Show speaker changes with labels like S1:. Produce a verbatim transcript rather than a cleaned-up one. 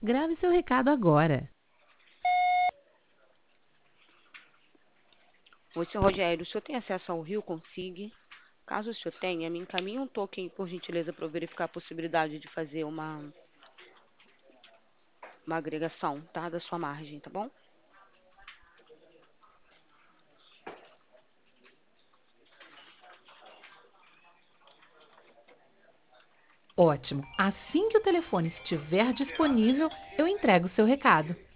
S1: Grave seu recado agora.
S2: Oi, senhor Rogério, o senhor tem acesso ao Rio Consig? Caso o senhor tenha, me encaminhe um token, por gentileza, para eu verificar a possibilidade de fazer uma, uma agregação, tá? Da sua margem, tá bom?
S1: Ótimo. Assim que o telefone estiver disponível, eu entrego o seu recado.